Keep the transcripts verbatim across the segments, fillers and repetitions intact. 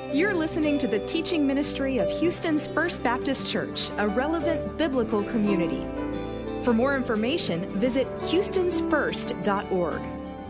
You're listening to the teaching ministry of Houston's First Baptist Church, a relevant biblical community. For more information, visit houstons first dot org.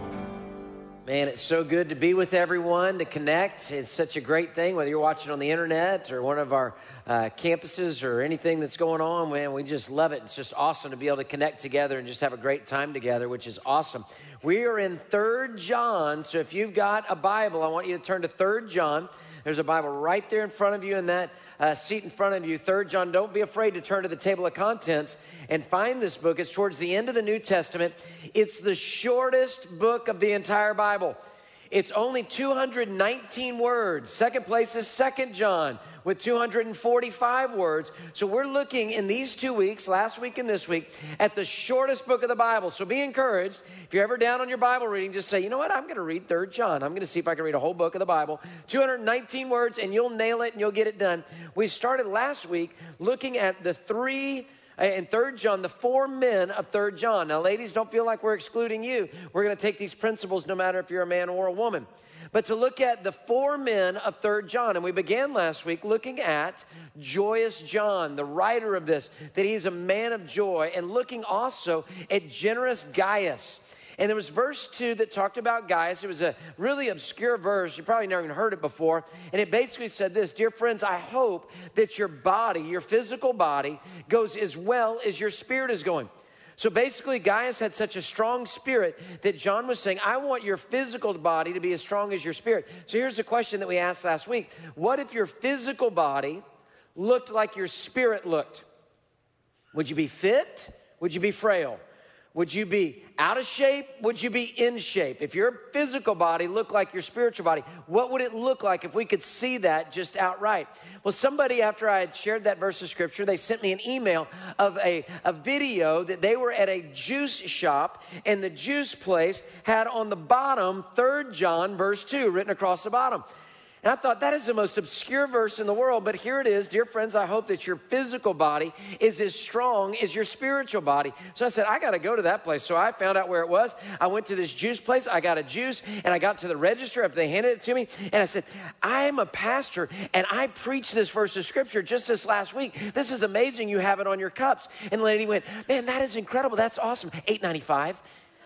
Man, it's so good to be with everyone, to connect. It's such a great thing, whether you're watching on the internet or one of our uh, campuses or anything that's going on, man, we just love it. It's just awesome to be able to connect together and just have a great time together, which is awesome. We are in Third John, so if you've got a Bible, I want you to turn to Third John. There's a Bible right there in front of you in that uh, seat in front of you. Third John, don't be afraid to turn to the table of contents and find this book. It's towards the end of the New Testament. It's the shortest book of the entire Bible. It's only two hundred nineteen words. Second place is Second John with two hundred forty-five words. So we're looking in these two weeks, last week and this week, at the shortest book of the Bible. So be encouraged. If you're ever down on your Bible reading, just say, you know what, I'm going to read Third John. I'm going to see if I can read a whole book of the Bible. two hundred nineteen words, and you'll nail it and you'll get it done. We started last week looking at the three in Third John, the four men of Third John. Now, ladies, don't feel like we're excluding you. We're going to take these principles no matter if you're a man or a woman. But to look at the four men of Third John. And we began last week looking at joyous John, the writer of this, that he's a man of joy, and looking also at generous Gaius. And there was verse two that talked about Gaius. It was a really obscure verse. You probably never even heard it before. And it basically said this: dear friends, I hope that your body, your physical body, goes as well as your spirit is going. So basically, Gaius had such a strong spirit that John was saying, I want your physical body to be as strong as your spirit. So here's the question that we asked last week. What if your physical body looked like your spirit looked? Would you be fit? Would you be frail? Would you be out of shape? Would you be in shape? If your physical body looked like your spiritual body, what would it look like if we could see that just outright? Well, somebody, after I had shared that verse of scripture, they sent me an email of a, a video that they were at a juice shop, and the juice place had on the bottom Third John verse two written across the bottom. And I thought, that is the most obscure verse in the world, but here it is. Dear friends, I hope that your physical body is as strong as your spiritual body. So I said, I got to go to that place. So I found out where it was. I went to this juice place. I got a juice, and I got to the register after they handed it to me. And I said, I'm a pastor, and I preached this verse of scripture just this last week. This is amazing. You have it on your cups. And the lady went, man, that is incredible. That's awesome. eight ninety-five.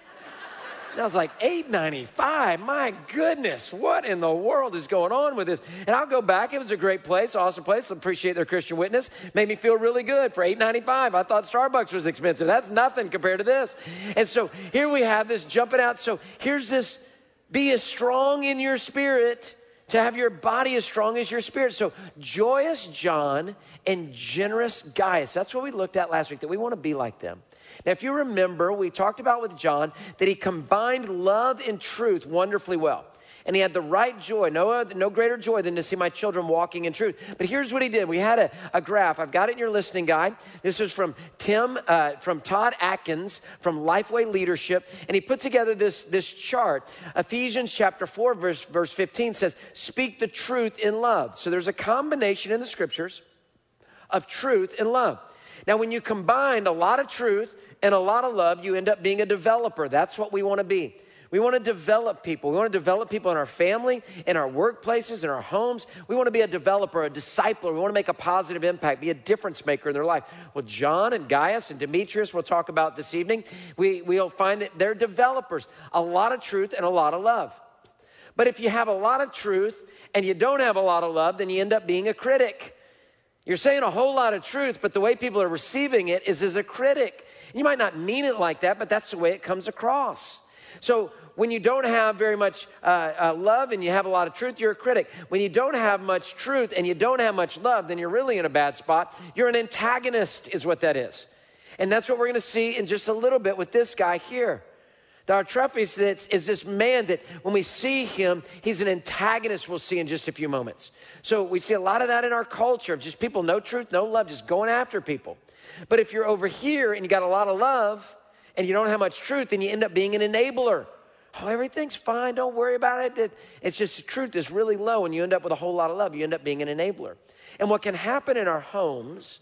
And I was like, eight ninety-five, my goodness, what in the world is going on with this? And I'll go back. It was a great place, awesome place. Appreciate their Christian witness. Made me feel really good for eight ninety-five. I thought Starbucks was expensive. That's nothing compared to this. And so here we have this jumping out. So here's this: be as strong in your spirit to have your body as strong as your spirit. So joyous John and generous Gaius. That's what we looked at last week, that we want to be like them. Now, if you remember, we talked about with John that he combined love and truth wonderfully well. And he had the right joy, no, no greater joy than to see my children walking in truth. But here's what he did. We had a, a graph. I've got it in your listening guide. This is from Tim, uh, from Todd Atkins, from Lifeway Leadership. And he put together this, this chart. Ephesians chapter four, verse, verse fifteen says, speak the truth in love. So there's a combination in the scriptures of truth and love. Now, when you combine a lot of truth and a lot of love, you end up being a developer. That's what we want to be. We want to develop people. We want to develop people in our family, in our workplaces, in our homes. We want to be a developer, a discipler. We want to make a positive impact, be a difference maker in their life. Well, John and Gaius and Demetrius, we'll talk about this evening, we, we'll find that they're developers. A lot of truth and a lot of love. But if you have a lot of truth and you don't have a lot of love, then you end up being a critic. You're saying a whole lot of truth, but the way people are receiving it is as a critic. You might not mean it like that, but that's the way it comes across. So when you don't have very much uh, uh, love and you have a lot of truth, you're a critic. When you don't have much truth and you don't have much love, then you're really in a bad spot. You're an antagonist is what that is. And that's what we're going to see in just a little bit with this guy here. Diotrephes is this man that when we see him, he's an antagonist we'll see in just a few moments. So we see a lot of that in our culture, of just people, no truth, no love, just going after people. But if you're over here and you got a lot of love and you don't have much truth, then you end up being an enabler. Oh, everything's fine, don't worry about it. It's just the truth is really low and you end up with a whole lot of love. You end up being an enabler. And what can happen in our homes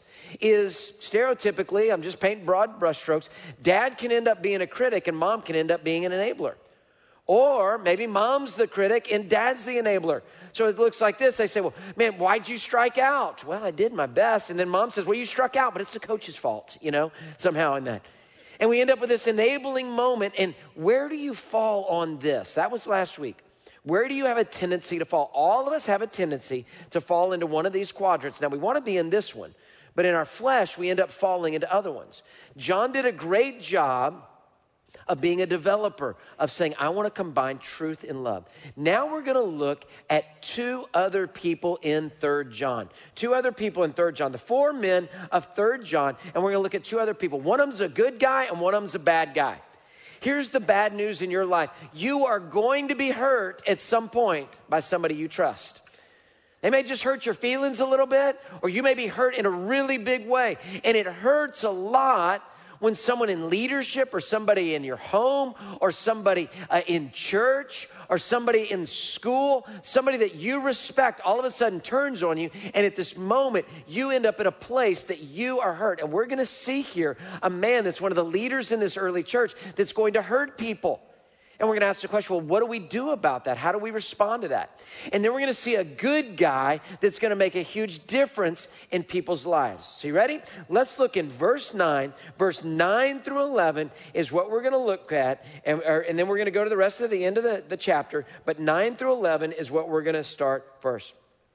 is stereotypically, I'm just painting broad brushstrokes, dad can end up being a critic and mom can end up being an enabler. Or maybe mom's the critic and dad's the enabler. So it looks like this. They say, well, man, why'd you strike out? Well, I did my best. And then mom says, well, you struck out, but it's the coach's fault, you know, somehow in that. And we end up with this enabling moment. And where do you fall on this? That was last week. Where do you have a tendency to fall? All of us have a tendency to fall into one of these quadrants. Now, we want to be in this one, but in our flesh, we end up falling into other ones. John did a great job of being a developer, of saying, I want to combine truth and love. Now we're going to look at two other people in Third John. Two other people in Third John. The four men of Third John, and we're going to look at two other people. One of them's a good guy, and one of them's a bad guy. Here's the bad news in your life. You are going to be hurt at some point by somebody you trust. They may just hurt your feelings a little bit, or you may be hurt in a really big way. And it hurts a lot when someone in leadership or somebody in your home or somebody uh, in church or somebody in school, somebody that you respect, all of a sudden turns on you. And at this moment, you end up in a place that you are hurt. And we're going to see here a man that's one of the leaders in this early church that's going to hurt people. And we're going to ask the question, well, what do we do about that? How do we respond to that? And then we're going to see a good guy that's going to make a huge difference in people's lives. So you ready? Let's look in verse nine. Verse nine through eleven is what we're going to look at. And, or, and then we're going to go to the rest of the end of the, the chapter. But nine through eleven is what we're going to start first.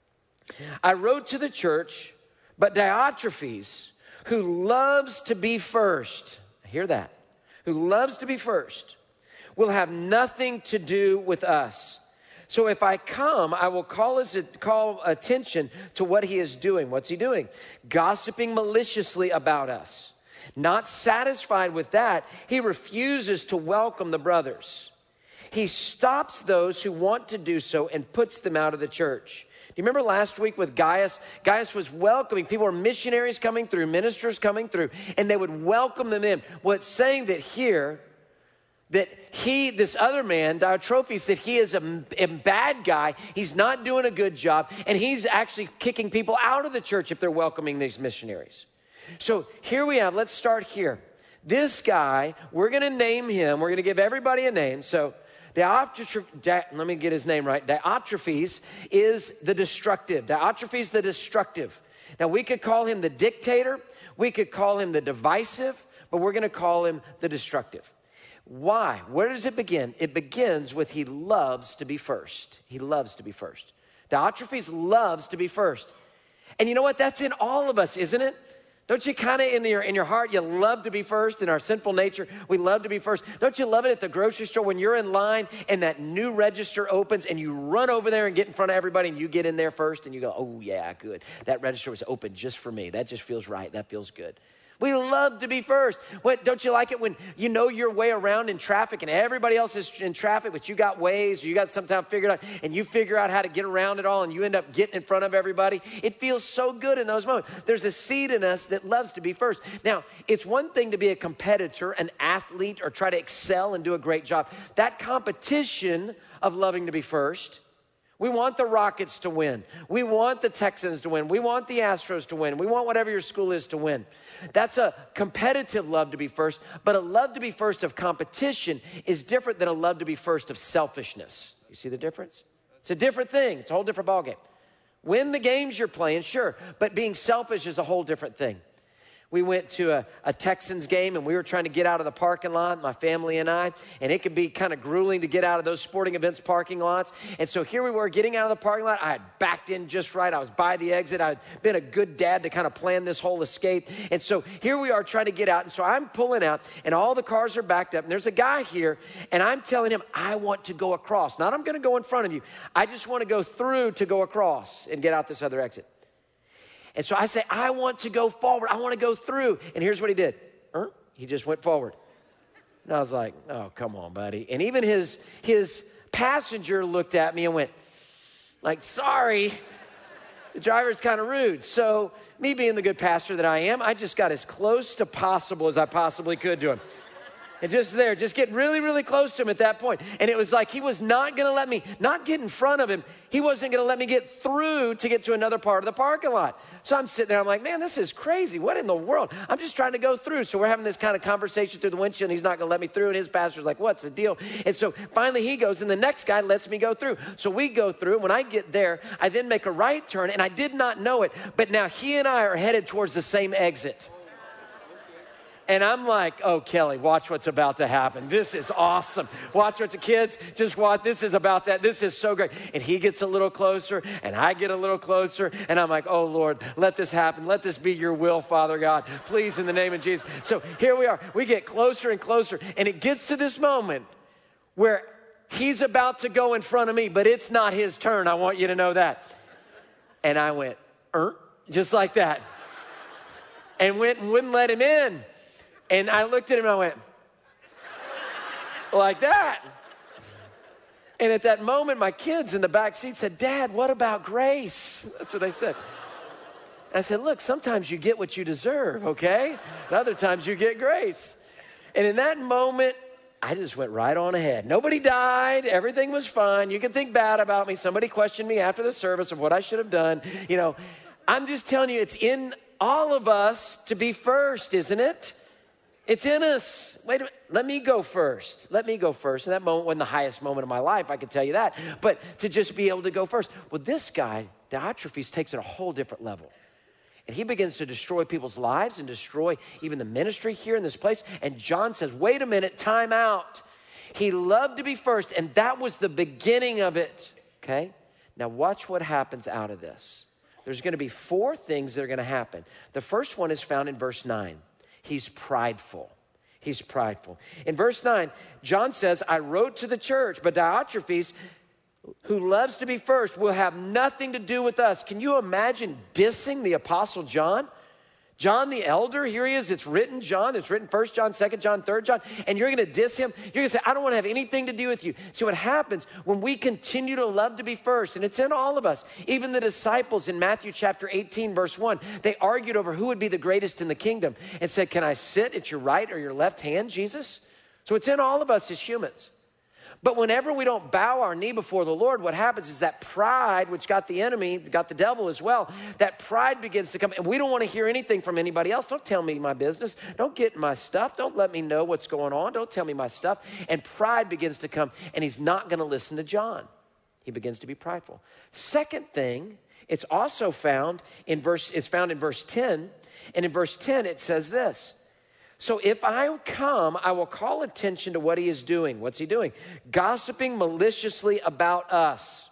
I wrote to the church, but Diotrephes, who loves to be first, hear that, who loves to be first, will have nothing to do with us. So if I come, I will call his call attention to what he is doing. What's he doing? Gossiping maliciously about us. Not satisfied with that, he refuses to welcome the brothers. He stops those who want to do so and puts them out of the church. Do you remember last week with Gaius? Gaius was welcoming. People were missionaries coming through, ministers coming through, and they would welcome them in. Well, it's saying that here, that he, this other man, Diotrephes, that he is a, a bad guy. He's not doing a good job. And he's actually kicking people out of the church if they're welcoming these missionaries. So here we have, let's start here. This guy, we're going to name him. We're going to give everybody a name. So Diotrephes, let me get his name right. Diotrephes is the destructive. Diotrephes the destructive. Now we could call him the dictator. We could call him the divisive. But we're going to call him the destructive. Why? Where does it begin? It begins with he loves to be first. He loves to be first. Diotrephes loves to be first. And you know what? That's in all of us, isn't it? Don't you kind of in your in your heart, you love to be first in our sinful nature? We love to be first. Don't you love it at the grocery store when you're in line and that new register opens and you run over there and get in front of everybody and you get in there first and you go, oh yeah, good. That register was open just for me. That just feels right. That feels good. We love to be first. What, don't you like it when you know your way around in traffic and everybody else is in traffic, but you got ways or you got sometime figured out and you figure out how to get around it all and you end up getting in front of everybody? It feels so good in those moments. There's a seed in us that loves to be first. Now, it's one thing to be a competitor, an athlete, or try to excel and do a great job. That competition of loving to be first, we want the Rockets to win. We want the Texans to win. We want the Astros to win. We want whatever your school is to win. That's a competitive love to be first, but a love to be first of competition is different than a love to be first of selfishness. You see the difference? It's a different thing. It's a whole different ballgame. Win the games you're playing, sure, but being selfish is a whole different thing. We went to a, a Texans game and we were trying to get out of the parking lot, my family and I, and it could be kind of grueling to get out of those sporting events parking lots. And so here we were getting out of the parking lot. I had backed in just right. I was by the exit. I had been a good dad to kind of plan this whole escape. And so here we are trying to get out. And so I'm pulling out and all the cars are backed up. And there's a guy here and I'm telling him, I want to go across. Not I'm going to go in front of you. I just want to go through to go across and get out this other exit. And so I say, I want to go forward. I want to go through. And here's what he did. Er, he just went forward. And I was like, oh, come on, buddy. And even his, his passenger looked at me and went, like, sorry. The driver's kind of rude. So me being the good pastor that I am, I just got as close to possible as I possibly could to him. And just there, just get really, really close to him at that point. And it was like he was not going to let me, not get in front of him. He wasn't going to let me get through to get to another part of the parking lot. So I'm sitting there, I'm like, man, this is crazy. What in the world? I'm just trying to go through. So we're having this kind of conversation through the windshield, and he's not going to let me through. And his pastor's like, what's the deal? And so finally he goes, and the next guy lets me go through. So we go through. When I get there, I then make a right turn, and I did not know it. But now he and I are headed towards the same exit. And I'm like, oh, Kelly, watch what's about to happen. This is awesome. Watch what's the kids, just watch. This is about that. This is so great. And he gets a little closer, and I get a little closer. And I'm like, oh, Lord, let this happen. Let this be your will, Father God. Please, in the name of Jesus. So here we are. We get closer and closer. And it gets to this moment where he's about to go in front of me, but it's not his turn. I want you to know that. And I went, er, just like that. And went and wouldn't let him in. And I looked at him and I went, like that. And at that moment, my kids in the back seat said, Dad, what about grace? That's what they said. I said, look, sometimes you get what you deserve, okay? And other times you get grace. And in that moment, I just went right on ahead. Nobody died. Everything was fine. You can think bad about me. Somebody questioned me after the service of what I should have done. You know, I'm just telling you, it's in all of us to be first, isn't it? It's in us. Wait a minute. Let me go first. Let me go first. And that moment wasn't the highest moment of my life, I can tell you that. But to just be able to go first. Well, this guy, Diotrephes, takes it a whole different level. And he begins to destroy people's lives and destroy even the ministry here in this place. And John says, wait a minute, time out. He loved to be first, and that was the beginning of it. Okay? Now watch what happens out of this. There's going to be four things that are going to happen. The first one is found in verse nine. He's prideful. He's prideful. In verse nine, John says, I wrote to the church, but Diotrephes, who loves to be first, will have nothing to do with us. Can you imagine dissing the Apostle John? John the elder, here he is, it's written John, it's written First John, Second John, Third John, and you're going to diss him? You're going to say, I don't want to have anything to do with you. See what happens when we continue to love to be first, and it's in all of us. Even the disciples in Matthew chapter eighteen, verse one, they argued over who would be the greatest in the kingdom and said, can I sit at your right or your left hand, Jesus? So it's in all of us as humans. But whenever we don't bow our knee before the Lord, what happens is that pride, which got the enemy, got the devil as well, that pride begins to come. And we don't want to hear anything from anybody else. Don't tell me my business. Don't get my stuff. Don't let me know what's going on. Don't tell me my stuff. And pride begins to come, and he's not going to listen to John. He begins to be prideful. Second thing, it's also found in verse, it's found in verse ten. And in verse ten, it says this. So if I come, I will call attention to what he is doing. What's he doing? Gossiping maliciously about us.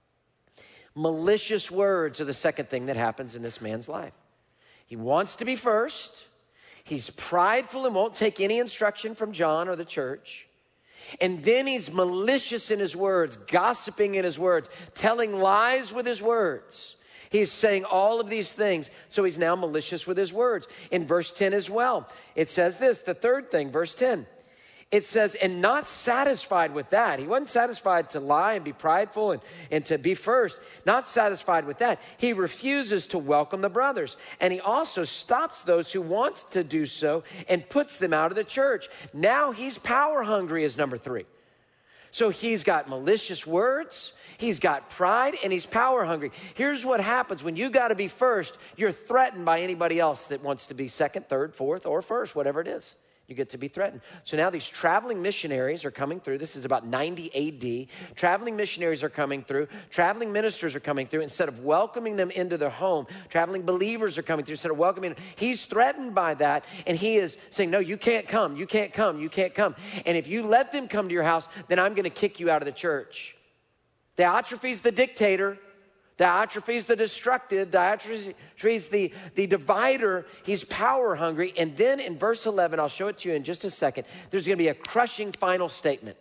Malicious words are the second thing that happens in this man's life. He wants to be first. He's prideful and won't take any instruction from John or the church. And then he's malicious in his words, gossiping in his words, telling lies with his words. He's saying all of these things, so he's now malicious with his words. In verse ten as well, it says this, the third thing, verse ten. It says, and not satisfied with that. He wasn't satisfied to lie and be prideful and, and to be first. Not satisfied with that. He refuses to welcome the brothers. And he also stops those who want to do so and puts them out of the church. Now he's power hungry is number three. So he's got malicious words, he's got pride, and he's power hungry. Here's what happens when you got to be first. You're threatened by anybody else that wants to be second, third, fourth, or first, whatever it is. You get to be threatened. So now these traveling missionaries are coming through. This is about ninety A D. Traveling missionaries are coming through. Traveling ministers are coming through. Instead of welcoming them into their home, traveling believers are coming through. Instead of welcoming them, he's threatened by that. And he is saying, no, you can't come. You can't come. You can't come. And if you let them come to your house, then I'm going to kick you out of the church. Diotrephes the dictator. Diotrephes the destructive, Diotrephes the, the divider, he's power hungry. And then in verse eleven, I'll show it to you in just a second, there's going to be a crushing final statement.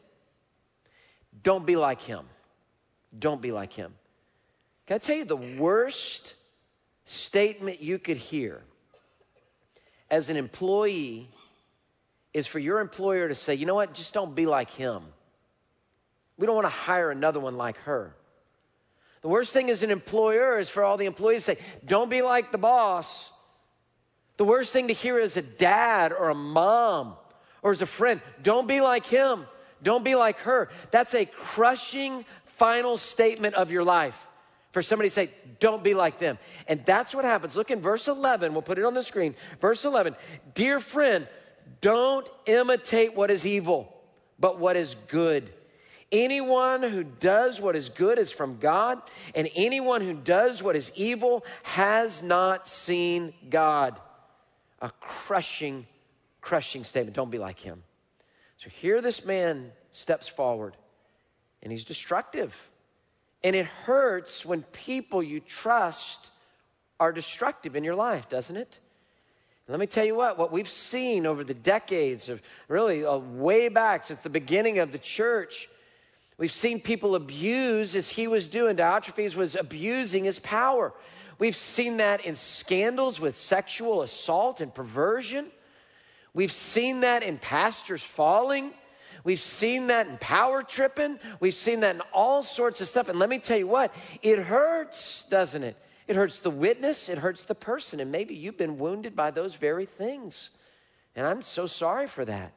Don't be like him. Don't be like him. Can I tell you the worst statement you could hear as an employee is for your employer to say, you know what, just don't be like him. We don't want to hire another one like her. The worst thing as an employer is for all the employees to say, don't be like the boss. The worst thing to hear as a dad or a mom Or as a friend, don't be like him. Don't be like her. That's a crushing final statement of your life. For somebody to say, don't be like them. And that's what happens. Look in verse eleven. We'll put it on the screen. Verse eleven. Dear friend, don't imitate what is evil, but what is good. Anyone who does what is good is from God, and anyone who does what is evil has not seen God. A crushing, crushing statement. Don't be like him. So here this man steps forward, and he's destructive. And it hurts when people you trust are destructive in your life, doesn't it? Let me tell you what, what we've seen over the decades of really uh, way back since the beginning of the church, we've seen people abuse as he was doing. Diotrephes was abusing his power. We've seen that in scandals with sexual assault and perversion. We've seen that in pastors falling. We've seen that in power tripping. We've seen that in all sorts of stuff. And let me tell you what, it hurts, doesn't it? It hurts the witness, it hurts the person. And maybe you've been wounded by those very things. And I'm so sorry for that.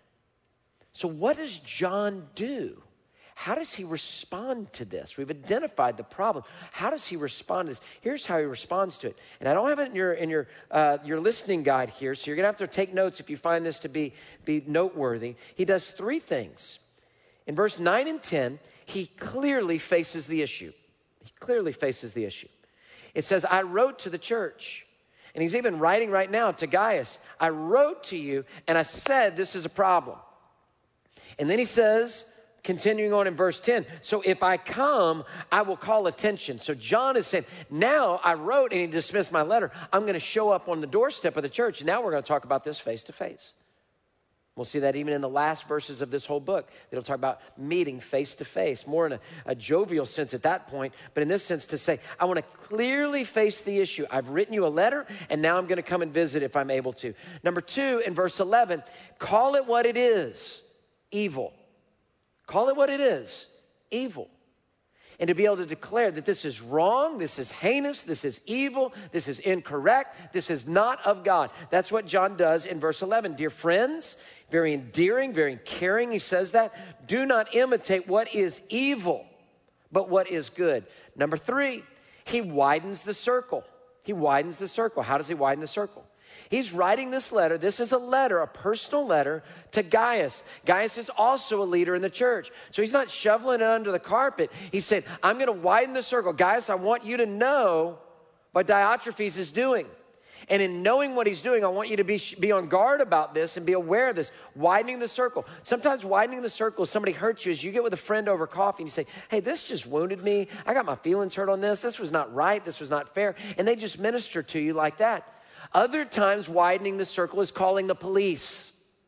So what does John do? How does he respond to this? We've identified the problem. How does he respond to this? Here's how he responds to it. And I don't have it in your in your uh, your listening guide here, so you're going to have to take notes if you find this to be, be noteworthy. He does three things. In verse nine and ten, he clearly faces the issue. He clearly faces the issue. It says, I wrote to the church. And he's even writing right now to Gaius. I wrote to you, and I said this is a problem. And then he says, continuing on in verse ten, so if I come, I will call attention. So John is saying, now I wrote and he dismissed my letter. I'm going to show up on the doorstep of the church. And now we're going to talk about this face to face. We'll see that even in the last verses of this whole book. It'll talk about meeting face to face, more in a, a jovial sense at that point. But in this sense to say, I want to clearly face the issue. I've written you a letter and now I'm going to come and visit if I'm able to. Number two, in verse eleven, call it what it is, evil. Call it what it is, evil. And to be able to declare that this is wrong, this is heinous, this is evil, this is incorrect, this is not of God. That's what John does in verse eleven. Dear friends, very endearing, very caring, he says that. Do not imitate what is evil, but what is good. Number three, he widens the circle. He widens the circle. How does he widen the circle? He's writing this letter. This is a letter, a personal letter to Gaius. Gaius is also a leader in the church. So he's not shoveling it under the carpet. He's saying, I'm going to widen the circle. Gaius, I want you to know what Diotrephes is doing. And in knowing what he's doing, I want you to be, be on guard about this and be aware of this. Widening the circle. Sometimes widening the circle, if somebody hurts you, is you get with a friend over coffee and you say, hey, this just wounded me. I got my feelings hurt on this. This was not right. This was not fair. And they just minister to you like that. Other times, widening the circle is calling the police.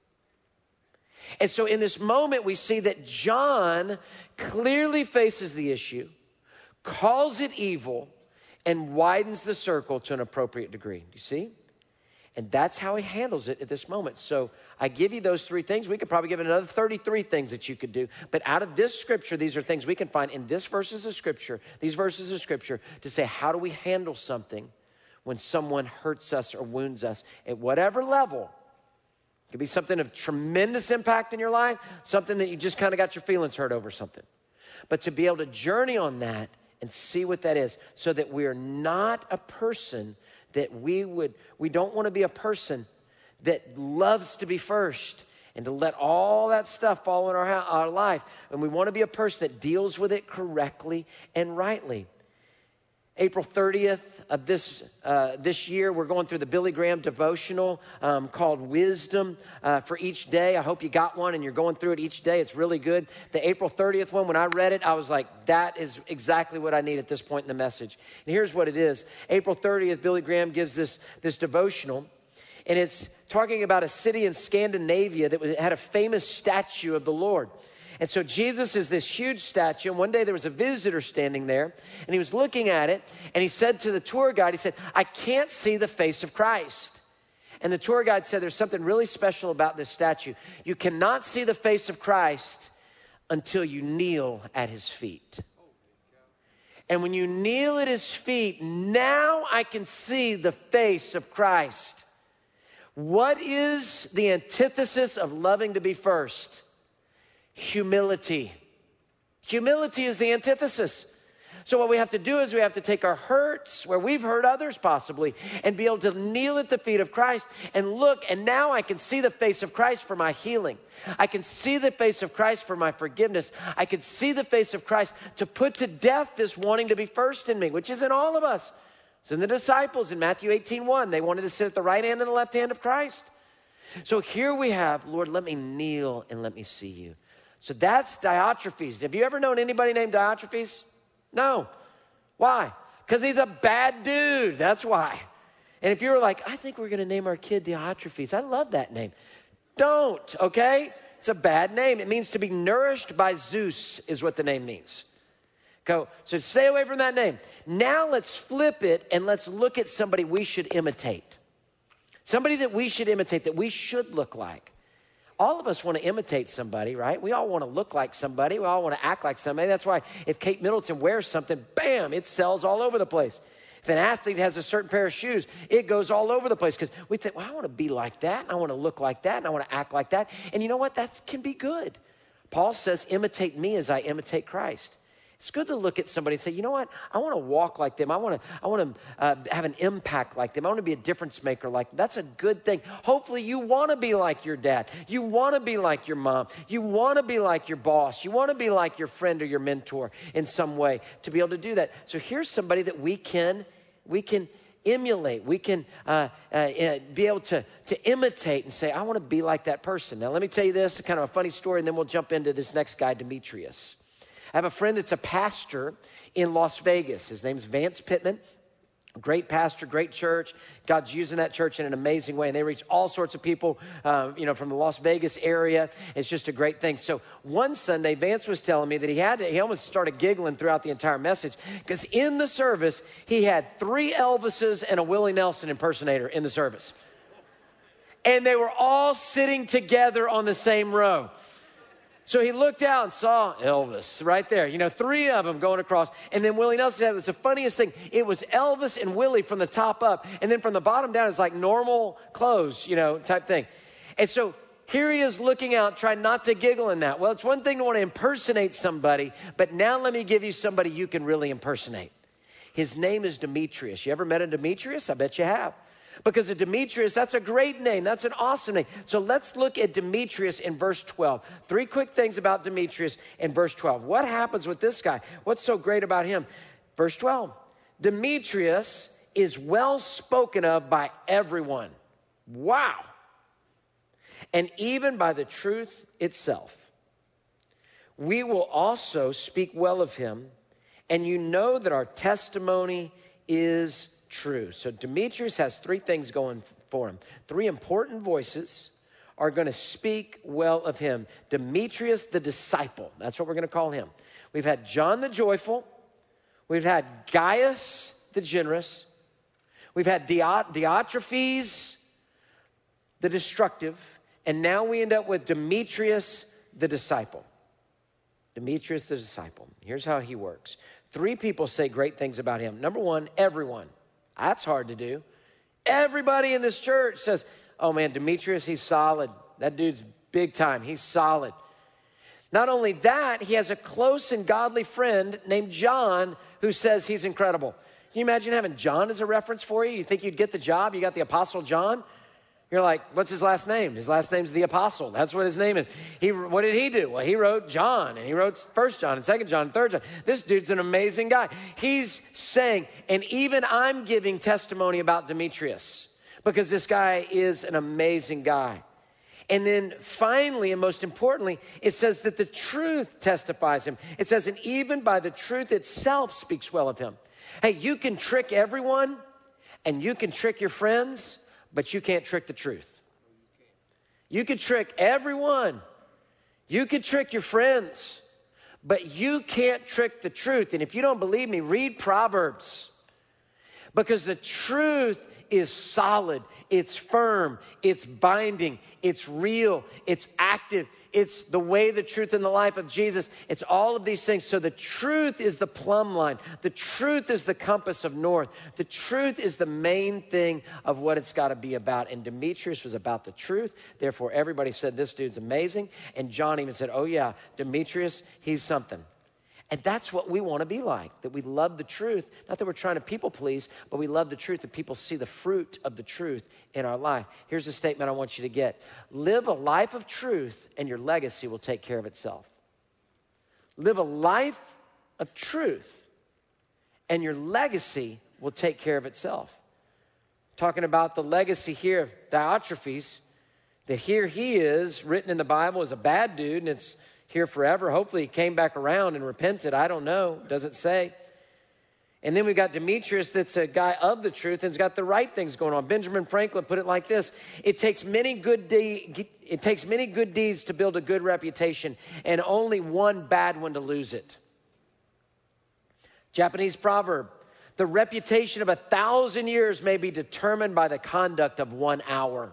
And so in this moment, we see that John clearly faces the issue, calls it evil, and widens the circle to an appropriate degree. Do you see? And that's how he handles it at this moment. So I give you those three things. We could probably give another thirty-three things that you could do. But out of this scripture, these are things we can find in this verses of scripture, these verses of scripture, to say, how do we handle something when someone hurts us or wounds us at whatever level? It could be something of tremendous impact in your life, something that you just kind of got your feelings hurt over something. But to be able to journey on that and see what that is, so that we are not a person that we would, we don't want to be a person that loves to be first and to let all that stuff fall in our, our life. And we want to be a person that deals with it correctly and rightly. April thirtieth of this uh, this year, we're going through the Billy Graham devotional um, called Wisdom uh, for each day. I hope you got one and you're going through it each day. It's really good. The April thirtieth one, when I read it, I was like, that is exactly what I need at this point in the message. And here's what it is. April thirtieth, Billy Graham gives this, this devotional, and it's talking about a city in Scandinavia that had a famous statue of the Lord. And so Jesus is this huge statue, and one day there was a visitor standing there, and he was looking at it, and he said to the tour guide, he said, I can't see the face of Christ. And the tour guide said, there's something really special about this statue. You cannot see the face of Christ until you kneel at his feet. And when you kneel at his feet, now I can see the face of Christ. What is the antithesis of loving to be first? Humility. Humility is the antithesis. So what we have to do is we have to take our hurts, where we've hurt others possibly, and be able to kneel at the feet of Christ and look, and now I can see the face of Christ for my healing. I can see the face of Christ for my forgiveness. I can see the face of Christ to put to death this wanting to be first in me, which is in all of us. It's in the disciples in Matthew eighteen one. They wanted to sit at the right hand and the left hand of Christ. So here we have, Lord, let me kneel and let me see you. So that's Diotrephes. Have you ever known anybody named Diotrephes? No. Why? Because he's a bad dude. That's why. And if you were like, I think we're going to name our kid Diotrephes. I love that name. Don't, okay? It's a bad name. It means to be nourished by Zeus is what the name means. Go. So stay away from that name. Now let's flip it and let's look at somebody we should imitate. Somebody that we should imitate, that we should look like. All of us want to imitate somebody, right? We all want to look like somebody. We all want to act like somebody. That's why if Kate Middleton wears something, bam, it sells all over the place. If an athlete has a certain pair of shoes, it goes all over the place because we think, well, I want to be like that, and I want to look like that, and I want to act like that. And you know what? That can be good. Paul says, imitate me as I imitate Christ. It's good to look at somebody and say, you know what? I want to walk like them. I want to I want to uh, have an impact like them. I want to be a difference maker like them. That's a good thing. Hopefully you want to be like your dad. You want to be like your mom. You want to be like your boss. You want to be like your friend or your mentor in some way to be able to do that. So here's somebody that we can, we can emulate. We can uh, uh, uh, be able to, to imitate and say, I want to be like that person. Now let me tell you this, kind of a funny story, and then we'll jump into this next guy, Demetrius. I have a friend that's a pastor in Las Vegas. His name's Vance Pittman. Great pastor, great church. God's using that church in an amazing way. And they reach all sorts of people, uh, you know, from the Las Vegas area. It's just a great thing. So one Sunday, Vance was telling me that he had to, he almost started giggling throughout the entire message because in the service, he had three Elvises and a Willie Nelson impersonator in the service. And they were all sitting together on the same row. So he looked out and saw Elvis right there. You know, three of them going across. And then Willie Nelson said it was the funniest thing. It was Elvis and Willie from the top up. And then from the bottom down, it's like normal clothes, you know, type thing. And so here he is looking out, trying not to giggle in that. Well, it's one thing to want to impersonate somebody, but now let me give you somebody you can really impersonate. His name is Demetrius. You ever met a Demetrius? I bet you have. Because of Demetrius, that's a great name. That's an awesome name. So let's look at Demetrius in verse twelve. Three quick things about Demetrius in verse twelve. What happens with this guy? What's so great about him? Verse twelve. Demetrius is well spoken of by everyone. Wow. And even by the truth itself. We will also speak well of him, and you know that our testimony is true. So Demetrius has three things going for him. Three important voices are going to speak well of him. Demetrius the disciple. That's what we're going to call him. We've had John the joyful. We've had Gaius the generous. We've had Diot- Diotrephes the destructive. And now we end up with Demetrius the disciple. Demetrius the disciple. Here's how he works. Three people say great things about him. Number one, everyone. That's hard to do. Everybody in this church says, oh man, Demetrius, he's solid. That dude's big time. He's solid. Not only that, he has a close and godly friend named John who says he's incredible. Can you imagine having John as a reference for you? You think you'd get the job? You got the Apostle John? You're like, what's his last name? His last name's the Apostle. That's what his name is. He, what did he do? Well, he wrote John, and he wrote First John, and Second John, and Third John. This dude's an amazing guy. He's saying, and even I'm giving testimony about Demetrius, because this guy is an amazing guy. And then finally, and most importantly, it says that the truth testifies him. It says, and even by the truth itself speaks well of him. Hey, you can trick everyone, and you can trick your friends, but you can't trick the truth. You can trick everyone. You can trick your friends, but you can't trick the truth. And if you don't believe me, read Proverbs. Because the truth is solid, it's firm, it's binding, it's real, it's active, It's the way, the truth, and the life of Jesus. It's all of these things. So the truth is the plumb line. The truth is the compass of north. The truth is the main thing of what it's got to be about. And Demetrius was about the truth. Therefore, everybody said, this dude's amazing. And John even said, oh yeah, Demetrius, he's something. And that's what we want to be like, that we love the truth. Not that we're trying to people please, but we love the truth, that people see the fruit of the truth in our life. Here's a statement I want you to get. Live a life of truth and your legacy will take care of itself. Live a life of truth and your legacy will take care of itself. Talking about the legacy here of Diotrephes, that here he is, written in the Bible as a bad dude, and it's here forever. Hopefully he came back around and repented. I don't know. Doesn't say. And then we've got Demetrius that's a guy of the truth and has got the right things going on. Benjamin Franklin put it like this. It takes many good de- it takes many good deeds to build a good reputation and only one bad one to lose it. Japanese proverb. The reputation of a thousand years may be determined by the conduct of one hour.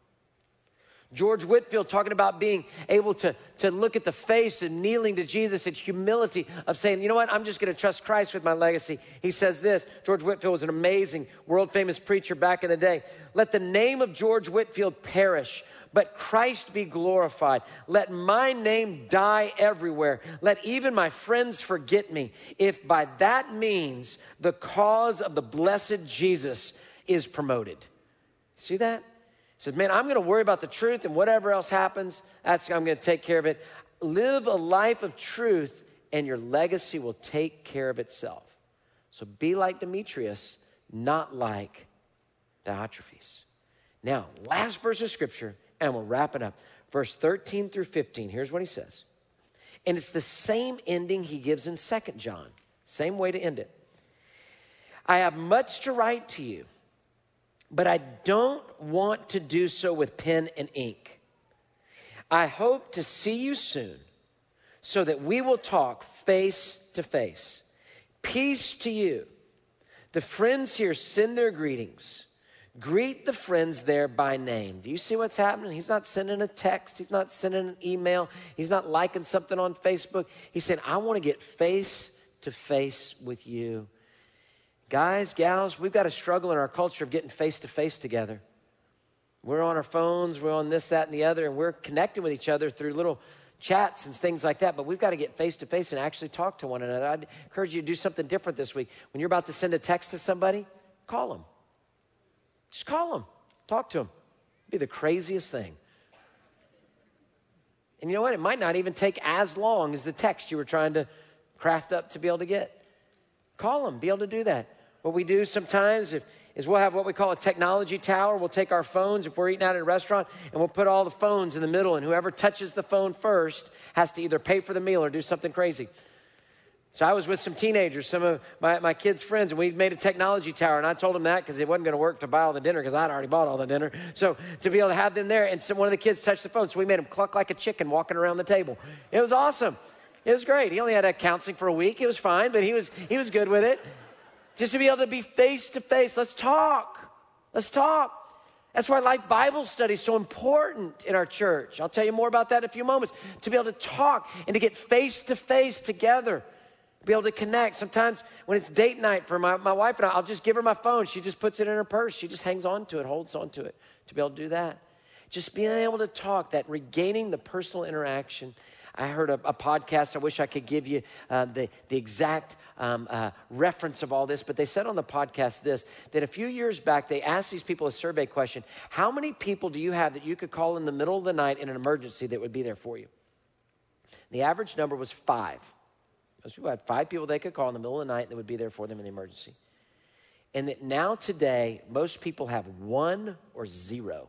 George Whitefield talking about being able to, to look at the face and kneeling to Jesus in humility of saying, you know what, I'm just going to trust Christ with my legacy. He says this, George Whitefield was an amazing world famous preacher back in the day. Let the name of George Whitefield perish, but Christ be glorified. Let my name die everywhere. Let even my friends forget me. If by that means the cause of the blessed Jesus is promoted. See that? He said, man, I'm going to worry about the truth and whatever else happens, that's I'm going to take care of it. Live a life of truth and your legacy will take care of itself. So be like Demetrius, not like Diotrephes. Now, last verse of scripture, and we'll wrap it up. Verse thirteen through fifteen, here's what he says. And it's the same ending he gives in Second John. Same way to end it. I have much to write to you, but I don't want to do so with pen and ink. I hope to see you soon so that we will talk face to face. Peace to you. The friends here send their greetings. Greet the friends there by name. Do you see what's happening? He's not sending a text. He's not sending an email. He's not liking something on Facebook. He's saying, I want to get face to face with you. Guys, gals, we've got a struggle in our culture of getting face-to-face together. We're on our phones, we're on this, that, and the other, and we're connecting with each other through little chats and things like that, but we've got to get face-to-face and actually talk to one another. I'd encourage you to do something different this week. When you're about to send a text to somebody, call them. Just call them. Talk to them. It'd be the craziest thing. And you know what? It might not even take as long as the text you were trying to craft up to be able to get. Call them. Be able to do that. What we do sometimes if, is we'll have what we call a technology tower. We'll take our phones if we're eating out at a restaurant, and we'll put all the phones in the middle, and whoever touches the phone first has to either pay for the meal or do something crazy. So I was with some teenagers, some of my, my kids' friends, and we made a technology tower, and I told them that because it wasn't going to work to buy all the dinner because I'd already bought all the dinner. So to be able to have them there, and some, one of the kids touched the phone, so we made him cluck like a chicken walking around the table. It was awesome. It was great. He only had a counseling for a week. It was fine, but he was he was good with it. Just to be able to be face to face. Let's talk. Let's talk. That's why Life Bible Study is so important in our church. I'll tell you more about that in a few moments. To be able to talk and to get face to face together. Be able to connect. Sometimes when it's date night for my, my wife and I, I'll just give her my phone. She just puts it in her purse. She just hangs on to it, holds on to it. To be able to do that. Just being able to talk, that regaining the personal interaction. I heard a, a podcast. I wish I could give you uh, the, the exact um, uh, reference of all this, but they said on the podcast this, that a few years back, they asked these people a survey question. How many people do you have that you could call in the middle of the night in an emergency that would be there for you? The average number was five. Most people had five people they could call in the middle of the night that would be there for them in the emergency. And that now today, most people have one or zero.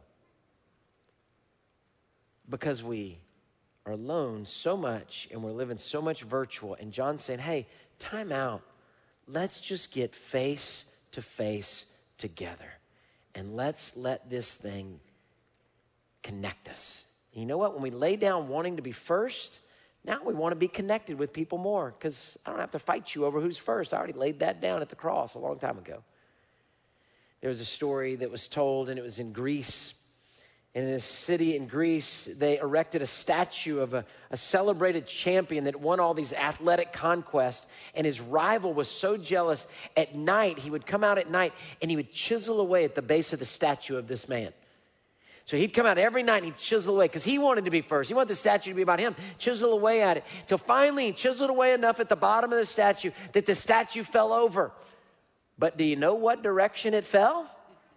Because we are alone so much and we're living so much virtual. And John's saying, hey, time out. Let's just get face to face together. And let's let this thing connect us. And you know what? When we lay down wanting to be first, now we want to be connected with people more because I don't have to fight you over who's first. I already laid that down at the cross a long time ago. There was a story that was told, and it was in Greece. And in a city in Greece, they erected a statue of a, a celebrated champion that won all these athletic conquests. And his rival was so jealous, at night, he would come out at night and he would chisel away at the base of the statue of this man. So he'd come out every night and he'd chisel away because he wanted to be first. He wanted the statue to be about him. Chisel away at it till finally he chiseled away enough at the bottom of the statue that the statue fell over. But do you know what direction it fell?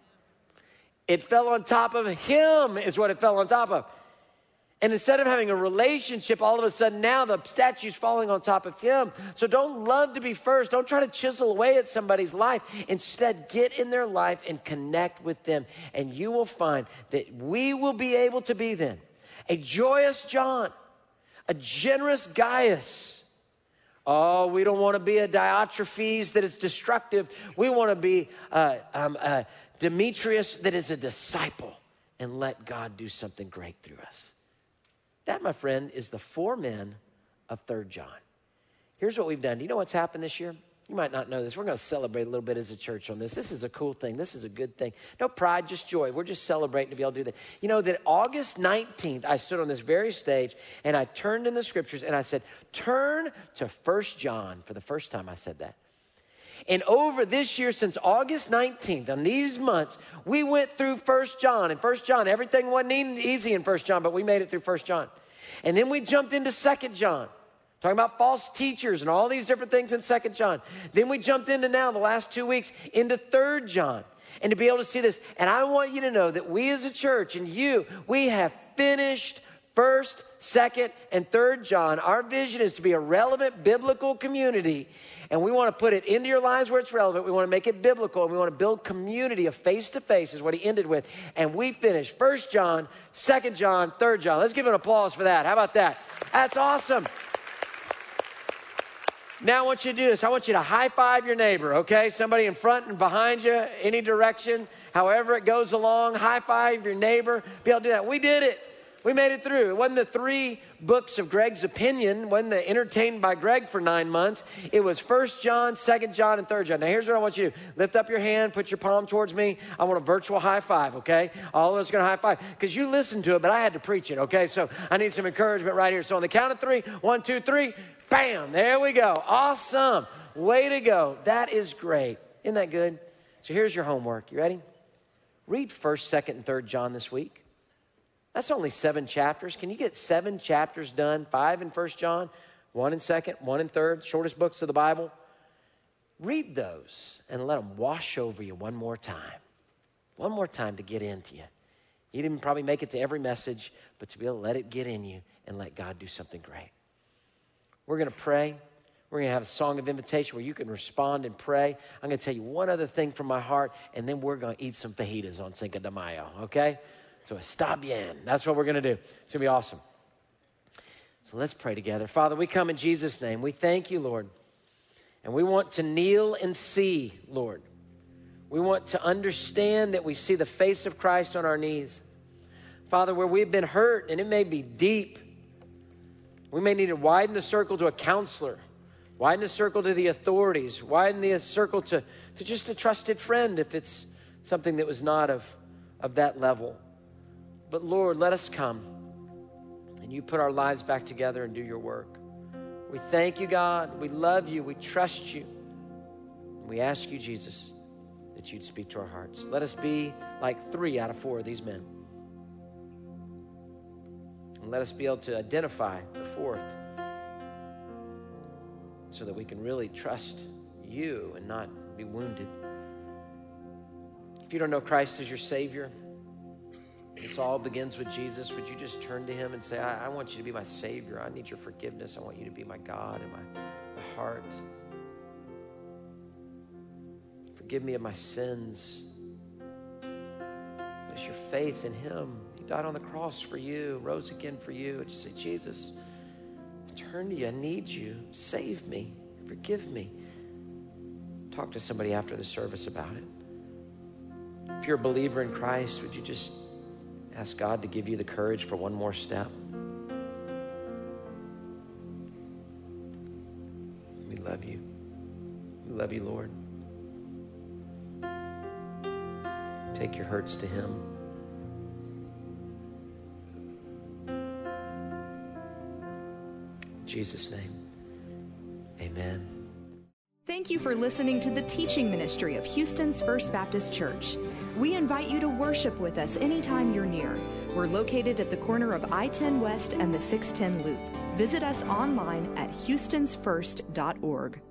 It fell on top of him is what it fell on top of. And instead of having a relationship, all of a sudden now the statue's falling on top of him. So don't love to be first. Don't try to chisel away at somebody's life. Instead, get in their life and connect with them. And you will find that we will be able to be then a joyous John, a generous Gaius. Oh, we don't want to be a Diotrephes that is destructive. We want to be uh, um, uh, Demetrius that is a disciple and let God do something great through us. That, my friend, is the four men of Third John. Here's what we've done. Do you know what's happened this year? You might not know this. We're going to celebrate a little bit as a church on this. This is a cool thing. This is a good thing. No pride, just joy. We're just celebrating to be able to do that. You know that August nineteenth, I stood on this very stage and I turned in the scriptures and I said, turn to First John. For the first time I said that. And over this year, since August nineteenth, on these months, we went through First John. And First John, everything wasn't easy in First John, but we made it through First John. And then we jumped into Second John, talking about false teachers and all these different things in Second John. Then we jumped into now, the last two weeks, into Third John. And to be able to see this, and I want you to know that we as a church and you, we have finished First, Second, and Third John. Our vision is to be a relevant biblical community, and we want to put it into your lives where it's relevant. We want to make it biblical, and we want to build community of face-to-face is what he ended with. And we finished First John, Second John, Third John. Let's give an applause for that. How about that? That's awesome. Now I want you to do this. I want you to high-five your neighbor, okay? Somebody in front and behind you, any direction, however it goes along. High-five your neighbor. Be able to do that. We did it. We made it through. It wasn't the three books of Greg's opinion. It wasn't the entertained by Greg for nine months. It was First John, Second John, and Third John. Now, here's what I want you to do. Lift up your hand. Put your palm towards me. I want a virtual high five, okay? All of us are going to high five because you listened to it, but I had to preach it, okay? So I need some encouragement right here. So on the count of three, one, two, three, bam, there we go. Awesome. Way to go. That is great. Isn't that good? So here's your homework. You ready? Read First, Second, and Third John this week. That's only seven chapters. Can you get seven chapters done? Five in First John, one in Second, one in Third, shortest books of the Bible. Read those and let them wash over you one more time. One more time to get into you. You didn't probably make it to every message, but to be able to let it get in you and let God do something great. We're going to pray. We're going to have a song of invitation where you can respond and pray. I'm going to tell you one other thing from my heart, and then we're going to eat some fajitas on Cinco de Mayo, okay? So está bien. That's what we're going to do. It's going to be awesome. So let's pray together. Father, we come in Jesus' name. We thank you, Lord. And we want to kneel and see, Lord. We want to understand that we see the face of Christ on our knees. Father, where we've been hurt, and it may be deep, we may need to widen the circle to a counselor, widen the circle to the authorities, widen the circle to, to just a trusted friend if it's something that was not of, of that level. But Lord, let us come and you put our lives back together and do your work. We thank you, God. We love you. We trust you. We ask you, Jesus, that you'd speak to our hearts. Let us be like three out of four of these men. And let us be able to identify the fourth so that we can really trust you and not be wounded. If you don't know Christ as your Savior, this all begins with Jesus. Would you just turn to him and say, I, I want you to be my Savior. I need your forgiveness. I want you to be my God and my, my heart. Forgive me of my sins. It's your faith in him. He died on the cross for you, rose again for you. And just say, Jesus, I turn to you. I need you. Save me. Forgive me. Talk to somebody after the service about it. If you're a believer in Christ, would you just ask God to give you the courage for one more step? We love you. We love you, Lord. Take your hurts to him. Jesus' name, amen. Thank you for listening to the teaching ministry of Houston's First Baptist Church. We invite you to worship with us anytime you're near. We're located at the corner of I ten West and the six ten Loop. Visit us online at houstons first dot org.